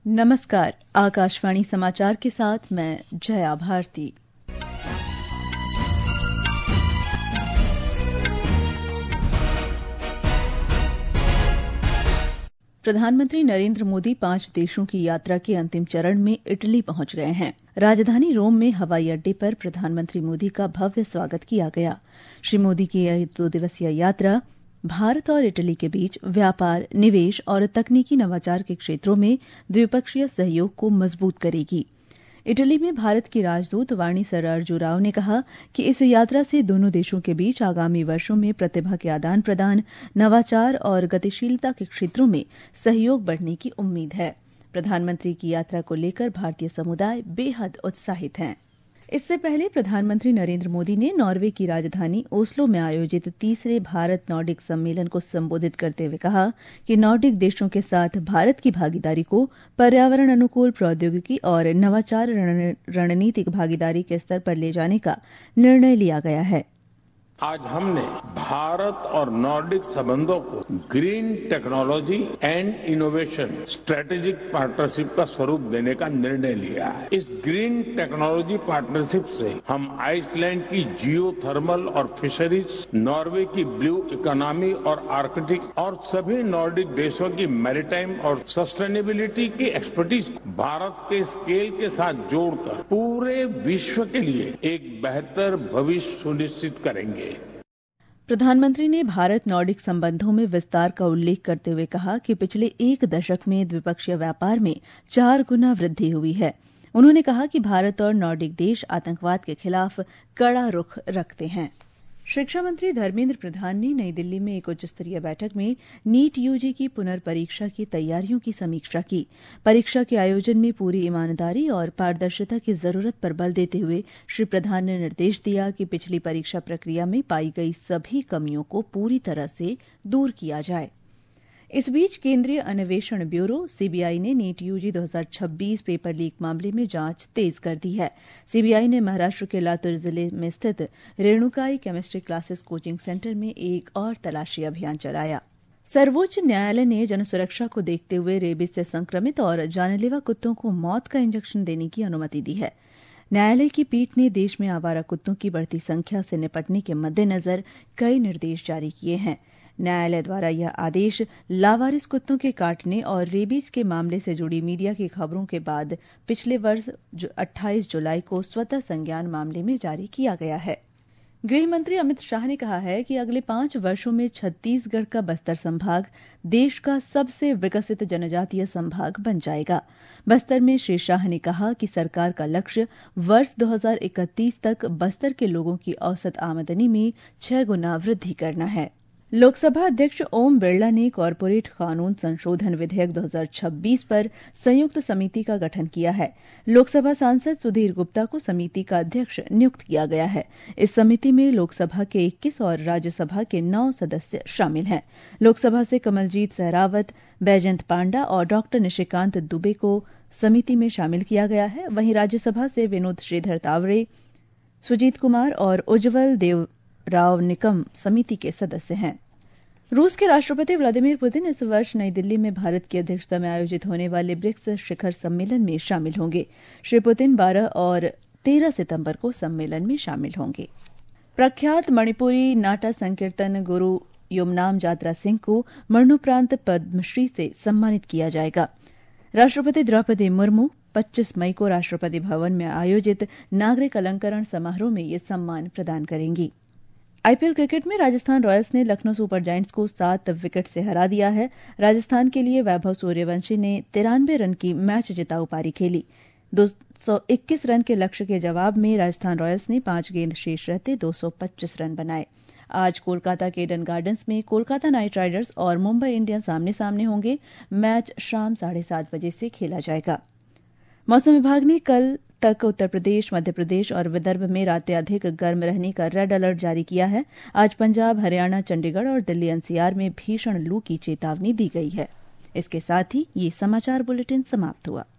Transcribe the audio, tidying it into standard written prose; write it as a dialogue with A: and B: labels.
A: नमस्कार, आकाशवाणी समाचार के साथ मैं जया भारती। प्रधानमंत्री नरेंद्र मोदी 5 देशों की यात्रा के अंतिम चरण में इटली पहुंच गए हैं। राजधानी रोम में हवाई अड्डे पर प्रधानमंत्री मोदी का भव्य स्वागत किया गया। श्री मोदी की यह 2 दिवसीय यात्रा भारत और इटली के बीच व्यापार, निवेश और तकनीकी नवाचार के क्षेत्रों में द्विपक्षीय सहयोग को मजबूत करेगी। इटली में भारत की राजदूत वाणी सरार्जुराव ने कहा कि इस यात्रा से दोनों देशों के बीच आगामी वर्षों में प्रतिभा के आदान प्रदान, नवाचार और गतिशीलता के क्षेत्रों में सहयोग बढ़ने की उम्मीद है। प्रधानमंत्री की यात्रा को लेकर भारतीय समुदाय बेहद उत्साहित है। इससे पहले प्रधानमंत्री नरेंद्र मोदी ने नॉर्वे की राजधानी ओस्लो में आयोजित 3रे भारत नॉर्डिक सम्मेलन को संबोधित करते हुए कहा कि नॉर्डिक देशों के साथ भारत की भागीदारी को पर्यावरण अनुकूल प्रौद्योगिकी और नवाचार रणनीतिक भागीदारी के स्तर पर ले जाने का निर्णय लिया गया है।
B: आज हमने भारत और नॉर्डिक संबंधों को green technology and innovation strategic partnership का स्वरूप देने का निर्णय लिया है। इस ग्रीन टेक्नोलॉजी पार्टनरशिप से हम आइसलैंड की जियोथर्मल और फिशरीज, नॉर्वे की ब्लू इकोनॉमी और आर्कटिक और सभी नॉर्डिक देशों की मैरीटाइम और सस्टेनेबिलिटी की एक्सपर्टीज भारत के स्केल के साथ जोड़कर पूरे विश्व के लिए एक बेहतर भविष्य सुनिश्चित करेंगे।
A: प्रधानमंत्री ने भारत नॉर्डिक संबंधों में विस्तार का उल्लेख करते हुए कहा कि पिछले 1 दशक में द्विपक्षीय व्यापार में 4 गुना वृद्धि हुई है। उन्होंने कहा कि भारत और नॉर्डिक देश आतंकवाद के खिलाफ कड़ा रुख रखते हैं। शिक्षा मंत्री धर्मेंद्र प्रधान ने नई दिल्ली में एक उच्च स्तरीय बैठक में नीट यूजी की पुनर्परीक्षा की तैयारियों की समीक्षा की। परीक्षा के आयोजन में पूरी ईमानदारी और पारदर्शिता की जरूरत पर बल देते हुए श्री प्रधान ने निर्देश दिया कि पिछली परीक्षा प्रक्रिया में पाई गई सभी कमियों को पूरी तरह से दूर किया जाए। इस बीच केंद्रीय अन्वेषण ब्यूरो सीबीआई ने नीट यूजी 2026 पेपर लीक मामले में जांच तेज कर दी है। सीबीआई ने महाराष्ट्र के लातूर जिले में स्थित Renukai chemistry classes coaching centre में एक और तलाशी अभियान चलाया। सर्वोच्च न्यायालय ने जनसुरक्षा को देखते हुए रेबीज से संक्रमित और जानलेवा कुत्तों को मौत का इंजेक्शन देने की अनुमति दी है। न्यायालय की पीठ ने देश में आवारा कुत्तों की बढ़ती संख्या से निपटने के मद्देनजर कई निर्देश जारी किए हैं। न्यायालय द्वारा यह आदेश लावारिस कुत्तों के काटने और रेबीज के मामले से जुड़ी मीडिया की खबरों के बाद पिछले वर्ष 28 जुलाई को स्वतः संज्ञान मामले में जारी किया गया है। गृह मंत्री अमित शाह ने कहा है कि अगले 5 वर्षों में छत्तीसगढ़ का बस्तर संभाग देश का सबसे विकसित जनजातीय संभाग बन जाएगा। बस्तर में श्री शाह ने कहा कि सरकार का लक्ष्य वर्ष 2031 तक बस्तर के लोगों की औसत आमदनी में 6 गुना वृद्धि करना है। लोकसभा अध्यक्ष ओम बिरला ने कॉरपोरेट कानून संशोधन विधेयक 2026 पर संयुक्त समिति का गठन किया है। लोकसभा सांसद सुधीर गुप्ता को समिति का अध्यक्ष नियुक्त किया गया है। इस समिति में लोकसभा के 21 और राज्यसभा के 9 सदस्य शामिल हैं। लोकसभा से कमलजीत सहरावत, बैजयंत पांडा और डॉक्टर निशिकांत दुबे को समिति में शामिल किया गया है। वहीं राज्यसभा से विनोद श्रीधर तावड़े, सुजीत कुमार और उज्जवल देवराव निकम समिति के सदस्य हैं। रूस के राष्ट्रपति व्लादिमीर पुतिन इस वर्ष नई दिल्ली में भारत की अध्यक्षता में आयोजित होने वाले ब्रिक्स शिखर सम्मेलन में शामिल होंगे। श्री पुतिन 12 और 13 सितंबर को सम्मेलन में शामिल होंगे। प्रख्यात मणिपुरी नाटा संकीर्तन गुरु युमनाम जात्रा सिंह को मरणोपरांत पद्मश्री से सम्मानित किया जाएगा। राष्ट्रपति द्रौपदी मुर्मू 25 मई को राष्ट्रपति भवन में आयोजित नागरिक अलंकरण समारोह में ये सम्मान प्रदान करेंगी। आईपीएल क्रिकेट में राजस्थान रॉयल्स ने लखनऊ सुपर जायंट्स को 7 विकेट से हरा दिया है। राजस्थान के लिए वैभव सूर्यवंशी ने 93 रन की मैच जिताऊ पारी खेली। 221 रन के लक्ष्य के जवाब में राजस्थान रॉयल्स ने 5 गेंद शेष रहते 225 रन बनाए। आज कोलकाता के ईडन गार्डन्स में कोलकाता नाइट राइडर्स और मुंबई इंडियंस आमने सामने होंगे। मैच शाम 7:30 बजे से खेला जाएगा। मौसम विभाग ने कल तक उत्तर प्रदेश, मध्य प्रदेश और विदर्भ में रातें अधिक गर्म रहने का रेड अलर्ट जारी किया है। आज पंजाब, हरियाणा, चंडीगढ़ और दिल्ली एनसीआर में भीषण लू की चेतावनी दी गई है। इसके साथ ही ये समाचार बुलेटिन समाप्त हुआ।